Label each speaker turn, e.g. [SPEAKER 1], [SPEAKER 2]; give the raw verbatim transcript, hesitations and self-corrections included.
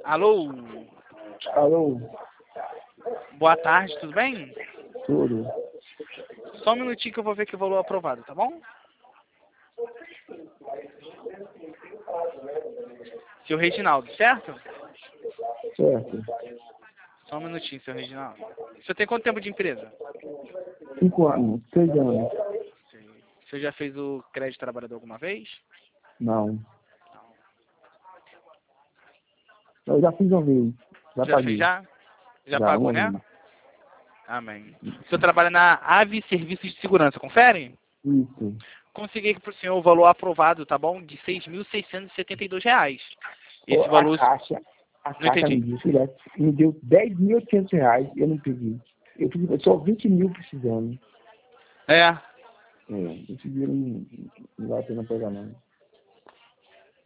[SPEAKER 1] Alô?
[SPEAKER 2] Alô?
[SPEAKER 1] Boa tarde, tudo bem?
[SPEAKER 2] Tudo.
[SPEAKER 1] Só um minutinho que eu vou ver que o valor é aprovado, tá bom? Seu Reginaldo, certo?
[SPEAKER 2] Certo.
[SPEAKER 1] Só um minutinho, seu Reginaldo. O senhor tem quanto tempo de empresa?
[SPEAKER 2] Cinco anos. Seis anos.
[SPEAKER 1] Sei. O senhor já fez o crédito trabalhador alguma vez?
[SPEAKER 2] Não. Eu já fiz uma vez. Já,
[SPEAKER 1] Já
[SPEAKER 2] paguei.
[SPEAKER 1] fez já? Já
[SPEAKER 2] Já,
[SPEAKER 1] pagou,
[SPEAKER 2] uma
[SPEAKER 1] né?
[SPEAKER 2] vez.
[SPEAKER 1] Amém. O senhor trabalha na Ave Serviços de Segurança, confere?
[SPEAKER 2] Isso.
[SPEAKER 1] Consegui aqui pro senhor o valor aprovado, tá bom? De seis mil seiscentos e setenta e dois reais. Esse
[SPEAKER 2] Ô,
[SPEAKER 1] valor...
[SPEAKER 2] A caixa, a
[SPEAKER 1] Não
[SPEAKER 2] caixa me
[SPEAKER 1] entendi.
[SPEAKER 2] disse, direto, me deu dez mil e oitocentos reais e eu não pedi. Eu pedi só vinte mil precisando.
[SPEAKER 1] É.
[SPEAKER 2] É, esse dinheiro não, não vale a pena pegar não.